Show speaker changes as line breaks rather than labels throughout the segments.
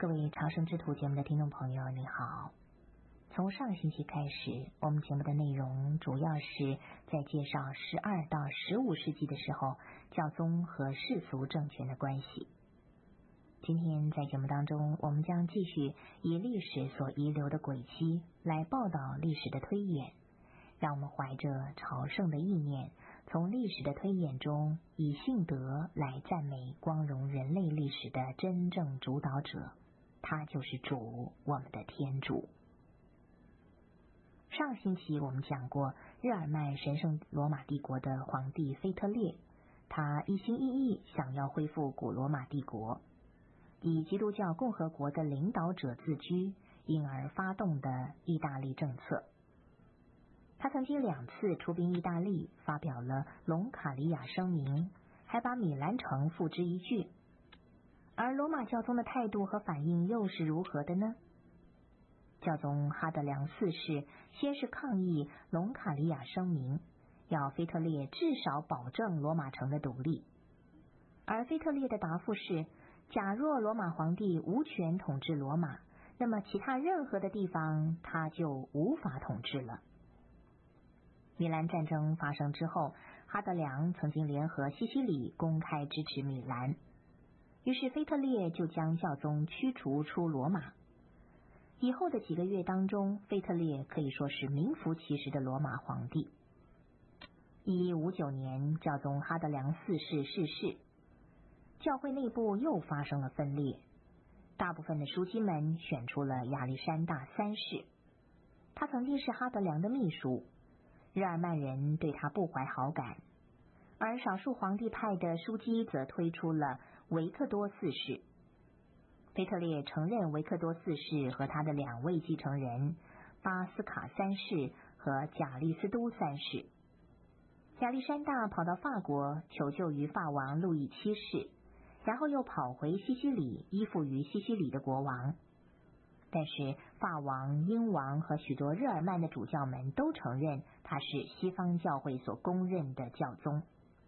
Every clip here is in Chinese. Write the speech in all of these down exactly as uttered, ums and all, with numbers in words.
各位朝圣之途节目的听众朋友，你好。从上个星期开始，我们节目的内容主要是在介绍十二到十五世纪的时候教宗和世俗政权的关系。今天在节目当中，我们将继续以历史所遗留的轨迹来报道历史的推演，让我们怀着朝圣的意念，从历史的推演中以信德来赞美光荣人类历史的真正主导者，他就是主，我们的天主。上星期我们讲过日耳曼神圣罗马帝国的皇帝腓特烈，他一心一意想要恢复古罗马帝国，以基督教共和国的领导者自居，因而发动的意大利政策。他曾经两次出兵意大利，发表了隆卡里亚声明，还把米兰城付之一炬。而罗马教宗的态度和反应又是如何的呢？教宗哈德良四世先是抗议隆卡里亚声明，要腓特烈至少保证罗马城的独立。而腓特烈的答复是，假若罗马皇帝无权统治罗马，那么其他任何的地方他就无法统治了。米兰战争发生之后，哈德良曾经联合西西里公开支持米兰，于是腓特烈就将教宗驱逐出罗马。以后的几个月当中，腓特烈可以说是名副其实的罗马皇帝。一一五九年，教宗哈德良四世逝世，教会内部又发生了分裂，大部分的枢机们选出了亚历山大三世，他曾经是哈德良的秘书，日耳曼人对他不怀好感，而少数皇帝派的枢机则推出了维克多四世。腓特烈承认维克多四世和他的两位继承人巴斯卡三世和贾利斯都三世。亚历山大跑到法国求救于法王路易七世，然后又跑回西西里依附于西西里的国王。但是法王、英王和许多日耳曼的主教们都承认他是西方教会所公认的教宗。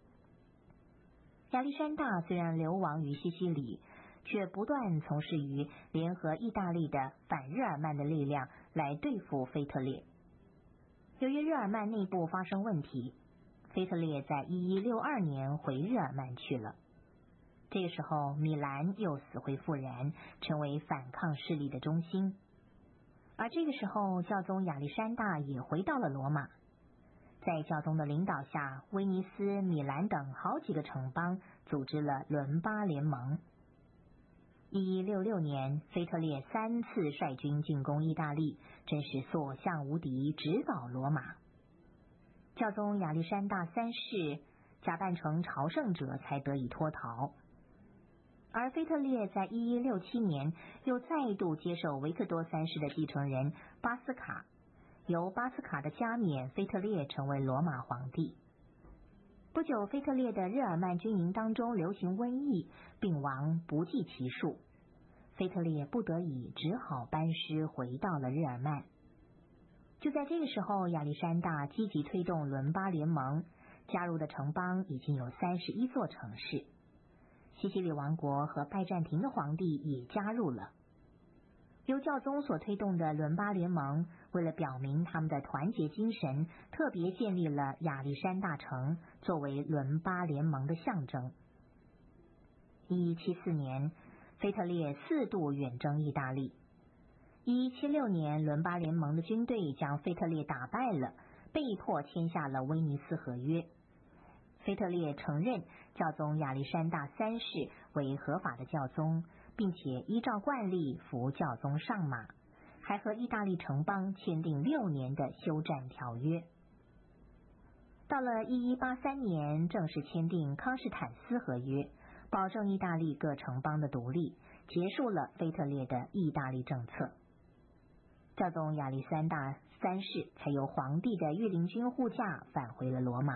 亚历山大虽然流亡于西西里，却不断从事于联合意大利的反日耳曼的力量来对付腓特烈。由于日耳曼内部发生问题，腓特烈在一一六二年回日耳曼去了。这个时候，米兰又死灰复燃，成为反抗势力的中心。而这个时候，教宗亚历山大也回到了罗马。在教宗的领导下，威尼斯、米兰等好几个城邦组织了伦巴联盟。一一六六年，腓特烈三次率军进攻意大利，真是所向无敌，直捣罗马。教宗亚历山大三世假扮成朝圣者才得以脱逃。而腓特烈在一一六七年又再度接受维克多三世的继承人巴斯卡，由巴斯卡的加冕，腓特烈成为罗马皇帝。不久，腓特烈的日耳曼军营当中流行瘟疫，病亡不计其数。腓特烈不得已只好班师回到了日耳曼。就在这个时候，亚历山大积极推动伦巴联盟，加入的城邦已经有三十一座城市。西西里王国和拜占庭的皇帝也加入了。由教宗所推动的伦巴联盟，为了表明他们的团结精神，特别建立了亚历山大城，作为伦巴联盟的象征。一一七四年，腓特烈四度远征意大利。一一七六年，伦巴联盟的军队将腓特烈打败了，被迫签下了威尼斯合约。腓特烈承认教宗亚历山大三世为合法的教宗，并且依照惯例扶教宗上马，还和意大利城邦签订六年的休战条约。到了一一八三年，正式签订康士坦斯合约，保证意大利各城邦的独立，结束了腓特烈的意大利政策。教宗亚历山大三世才由皇帝的御林军护驾返回了罗马。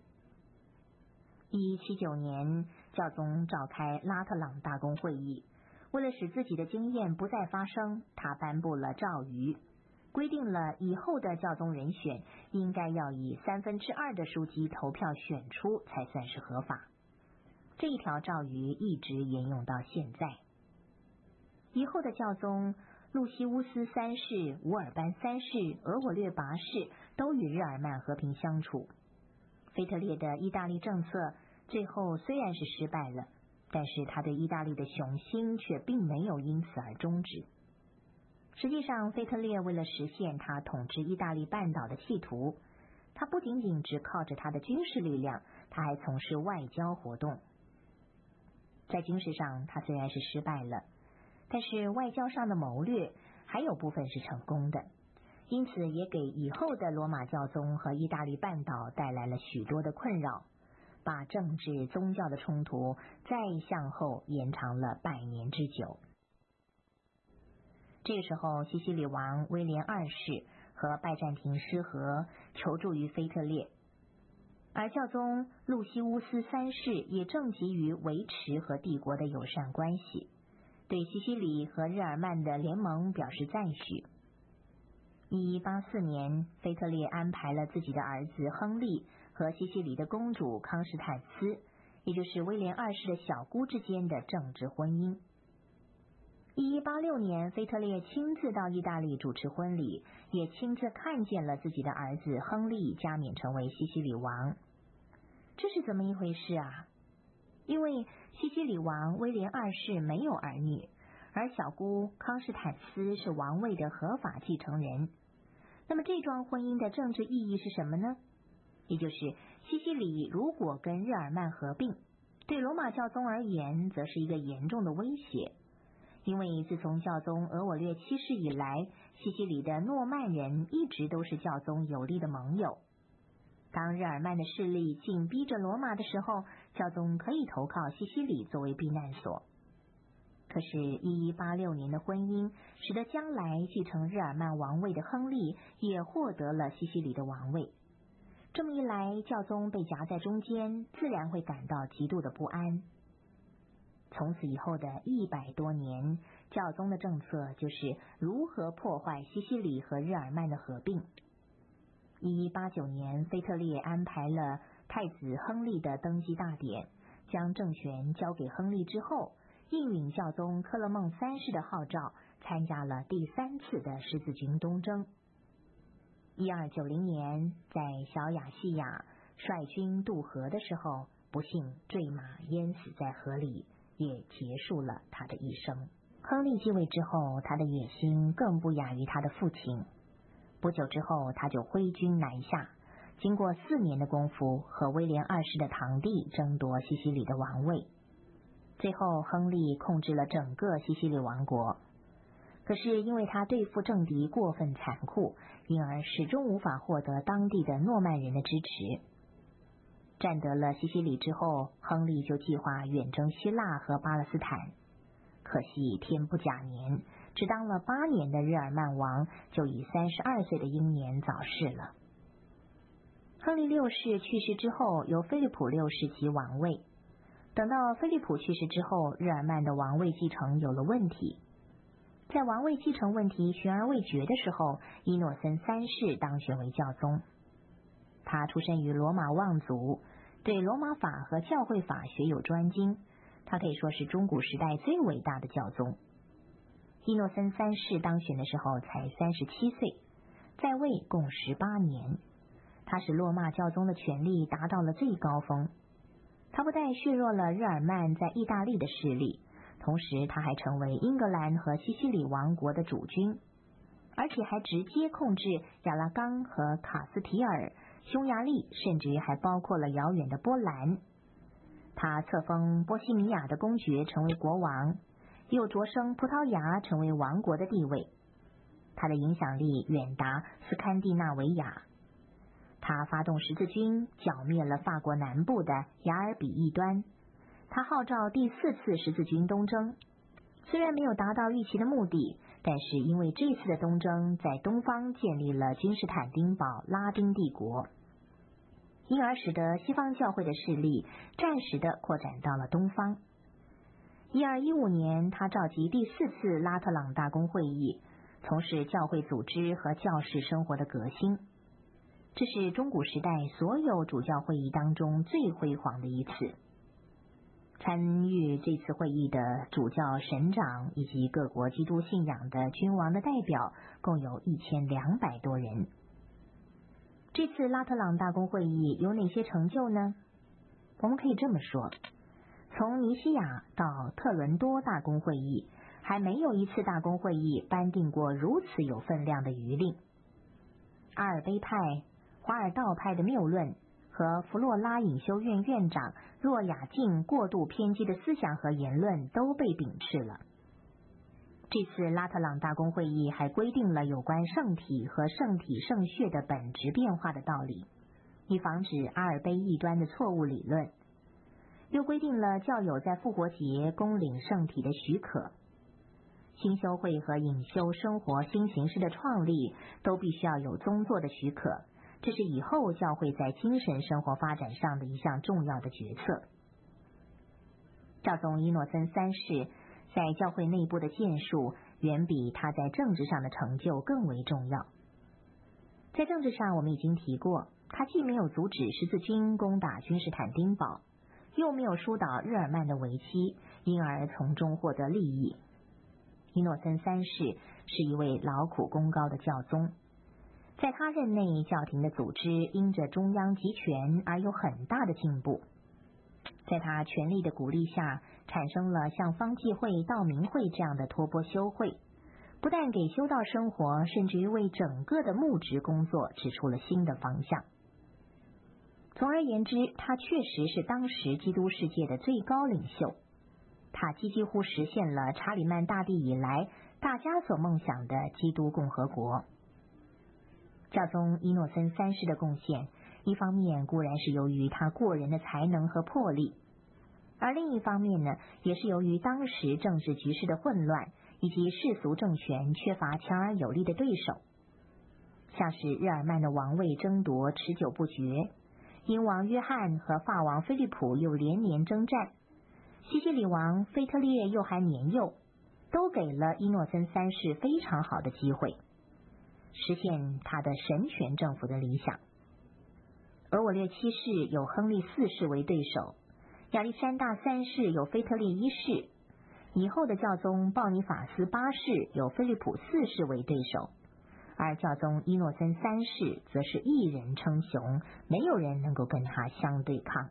一一七九年，教宗召开拉特朗大公会议，为了使自己的经验不再发生，他颁布了诏谕，规定了以后的教宗人选应该要以三分之二的枢机投票选出才算是合法。这一条诏谕一直沿用到现在。 以后的教宗路西乌斯三世、乌尔班三世、额我略八世都与日耳曼和平相处。腓特烈的意大利政策最后虽然是失败了，但是他对意大利的雄心却并没有因此而终止。实际上，腓特烈为了实现他统治意大利半岛的企图，他不仅仅只靠着他的军事力量，他还从事外交活动。在军事上，他虽然是失败了，但是外交上的谋略还有部分是成功的，因此也给以后的罗马教宗和意大利半岛带来了许多的困扰，把政治宗教的冲突再向后延长了百年之久。这个时候，西西里王威廉二世和拜占庭失和，求助于腓特烈，而教宗路西乌斯三世也正急于维持和帝国的友善关系，对西西里和日耳曼的联盟表示赞许。一一八四年，腓特烈安排了自己的儿子亨利和西西里的公主康斯坦斯，也就是威廉二世的小姑之间的政治婚姻。一一八六年，腓特烈亲自到意大利主持婚礼，也亲自看见了自己的儿子亨利加冕成为西西里王。这是怎么一回事啊？因为西西里王威廉二世没有儿女，而小姑康斯坦斯是王位的合法继承人。那么这桩婚姻的政治意义是什么呢？也就是西西里如果跟日耳曼合并，对罗马教宗而言则是一个严重的威胁。因为自从教宗额我略七世以来，西西里的诺曼人一直都是教宗有力的盟友。当日耳曼的势力紧逼着罗马的时候，教宗可以投靠西西里作为避难所。可是一一八六年的婚姻使得将来继承日耳曼王位的亨利也获得了西西里的王位。这么一来，教宗被夹在中间，自然会感到极度的不安。从此以后的一百多年，教宗的政策就是如何破坏西西里和日耳曼的合并。一一八九年，腓特烈安排了太子亨利的登基大典，将政权交给亨利之后，应允教宗科勒孟三世的号召，参加了第三次的十字军东征。一二九零年，在小亚细亚率军渡河的时候，不幸坠马淹死在河里，也结束了他的一生。亨利继位之后，他的野心更不亚于他的父亲。不久之后，他就挥军南下，经过四年的功夫，和威廉二世的堂弟争夺西西里的王位。最后，亨利控制了整个西西里王国。可是因为他对付政敌过分残酷，因而始终无法获得当地的诺曼人的支持。占得了西西里之后，亨利就计划远征希腊和巴勒斯坦。可惜天不假年，只当了八年的日耳曼王就以三十二岁的英年早逝了。亨利六世去世之后，由菲利普六世即王位。等到菲利普去世之后，日耳曼的王位继承有了问题。在王位继承问题悬而未决的时候，伊诺森三世当选为教宗。他出身于罗马望族，对罗马法和教会法学有专精，他可以说是中古时代最伟大的教宗。伊诺森三世当选的时候才三十七岁，在位共十八年，他使罗马教宗的权力达到了最高峰。他不但削弱了日耳曼在意大利的势力，同时他还成为英格兰和西西里王国的主君，而且还直接控制亚拉冈和卡斯提尔、匈牙利，甚至还包括了遥远的波兰。他册封波西米亚的公爵成为国王，又擢升葡萄牙成为王国的地位。他的影响力远达斯堪的纳维亚。他发动十字军，剿灭了法国南部的雅尔比异端。他号召第四次十字军东征，虽然没有达到预期的目的，但是因为这次的东征在东方建立了君士坦丁堡拉丁帝国，因而使得西方教会的势力暂时的扩展到了东方。一二一五年，他召集第四次拉特朗大公会议，从事教会组织和教士生活的革新。这是中古时代所有主教会议当中最辉煌的一次。 参与这次会议的主教、神长以及各国基督信仰的君王的代表共有一千两百多人。这次拉特朗大公会议有哪些成就呢？我们可以这么说，从尼西亚到特伦多大公会议，还没有一次大公会议颁定过如此有分量的谕令。阿尔卑派、华尔道派的谬论和弗洛拉隐修院院长若雅敬过度偏激的思想和言论都被秉斥了。这次拉特朗大公会议还规定了有关圣体和圣体圣血的本质变化的道理，以防止阿尔卑异端的错误理论，又规定了教友在复活节恭领圣体的许可。新修会和隐修生活新形式的创立都必须要有宗座的许可，这是以后教会在精神生活发展上的一项重要的决策。教宗伊诺森三世在教会内部的建树远比他在政治上的成就更为重要。在政治上，我们已经提过，他既没有阻止十字军攻打君士坦丁堡，又没有疏导日耳曼的危机，因而从中获得利益。伊诺森三世是一位劳苦功高的教宗，在他任内，教廷的组织因着中央集权而有很大的进步。在他全力的鼓励下，产生了像方济会、道明会这样的托钵修会，不但给修道生活，甚至于为整个的牧职工作指出了新的方向。总而言之，他确实是当时基督世界的最高领袖，他几几乎实现了查理曼大帝以来大家所梦想的基督共和国。教宗伊诺森三世的贡献，一方面固然是由于他过人的才能和魄力，而另一方面呢，也是由于当时政治局势的混乱以及世俗政权缺乏强而有力的对手，像是日耳曼的王位争夺持久不绝，英王约翰和法王菲利普又连年征战，西西里王腓特烈又还年幼，都给了伊诺森三世非常好的机会，实现他的神权政府的理想。而我略七世有亨利四世为对手，亚历山大三世有腓特烈一世，以后的教宗鲍尼法斯八世有菲利普四世为对手，而教宗伊诺森三世则是一人称雄，没有人能够跟他相对抗。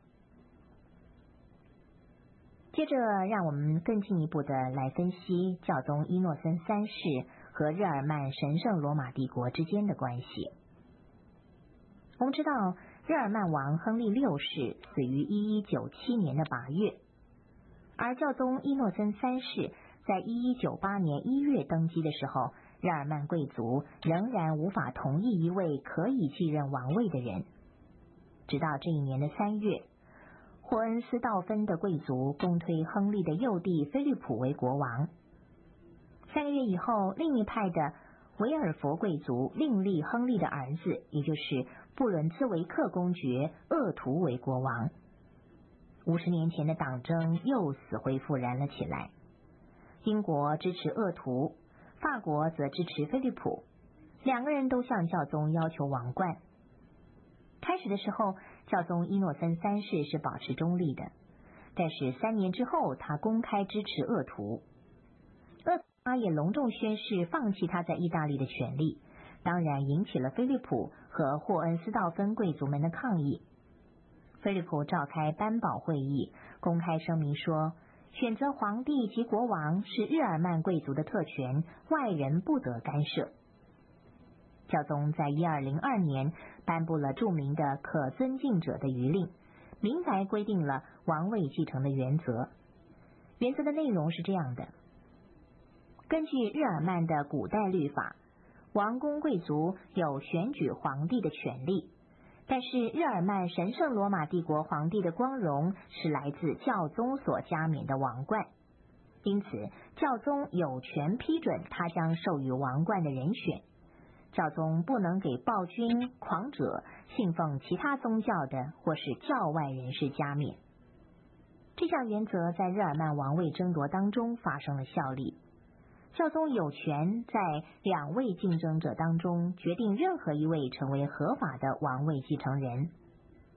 接着让我们更进一步的来分析教宗伊诺森三世和日耳曼神圣罗马帝国之间的关系。我们知道日耳曼王亨利六世死于一一九七年的八月，而教宗伊诺森三世在一一九八年一月登基的时候，日耳曼贵族仍然无法同意一位可以继任王位的人。直到这一年的三月，霍恩斯道芬的贵族公推亨利的幼弟菲利普为国王。三个月以后，另一派的维尔佛贵族另立亨利的儿子，也就是布伦兹维克公爵鄂图为国王。五十年前的党争又死灰复燃了起来，英国支持鄂图，法国则支持菲利普，两个人都向教宗要求王冠。开始的时候，教宗伊诺森三世是保持中立的，但是三年之后，他公开支持鄂图。鄂图也隆重宣誓放弃他在意大利的权利，当然引起了菲利普和霍恩斯道芬贵族们的抗议。菲利普召开班保会议，公开声明说，选择皇帝及国王是日耳曼贵族的特权，外人不得干涉。教宗在一二零二年颁布了著名的可尊敬者的谕令，明白规定了王位继承的原则。原则的内容是这样的：根据日耳曼的古代律法，王公贵族有选举皇帝的权利，但是日耳曼神圣罗马帝国皇帝的光荣是来自教宗所加冕的王冠，因此教宗有权批准他将授予王冠的人选。教宗不能给暴君、狂者、信奉其他宗教的或是教外人士加冕。这项原则在日耳曼王位争夺当中发生了效力。教宗有权在两位竞争者当中决定任何一位成为合法的王位继承人。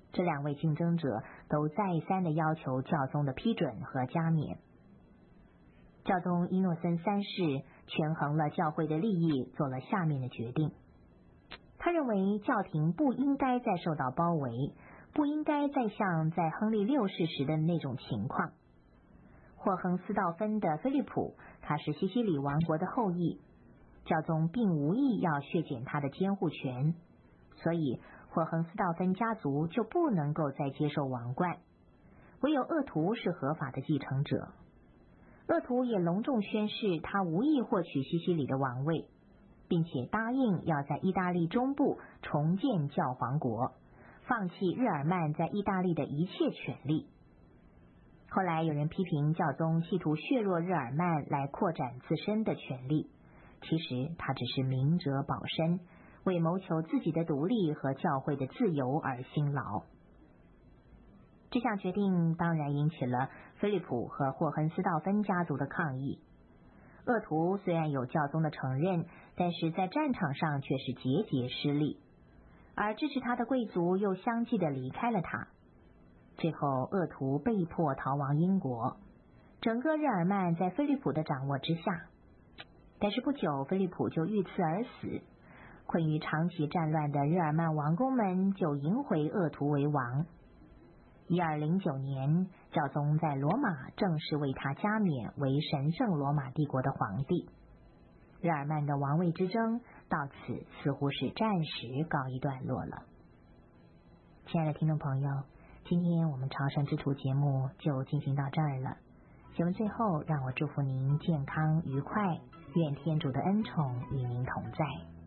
这两位竞争者都再三的要求教宗的批准和加冕。教宗伊诺森三世权衡了教会的利益，做了下面的决定。他认为教廷不应该再受到包围，不应该再像在亨利六世时的那种情况。霍亨斯道芬的菲利普，他是西西里王国的后裔，教宗并无意要削减他的监护权，所以霍亨斯道芬家族就不能够再接受王冠，唯有鄂图是合法的继承者。鄂图也隆重宣誓，他无意获取西西里的王位，并且答应要在意大利中部重建教皇国，放弃日耳曼在意大利的一切权利。后来有人批评教宗企图削弱日耳曼来扩展自身的权利，其实他只是明哲保身，为谋求自己的独立和教会的自由而辛劳。这项决定当然引起了菲利普和霍亨斯道芬家族的抗议。鄂图虽然有教宗的承认，但是在战场上却是节节失利，而支持他的贵族又相继的离开了他。最后鄂图被迫逃亡英国，整个日耳曼在菲利普的掌握之下。但是不久菲利普就遇刺而死，困于长期战乱的日耳曼王公们就迎回鄂图为王。一二零九年，教宗在罗马正式为他加冕为神圣罗马帝国的皇帝。日耳曼的王位之争到此似乎是暂时告一段落了。亲爱的听众朋友，今天我们朝圣之途节目就进行到这儿了。节目最后，让我祝福您健康愉快，愿天主的恩宠与您同在。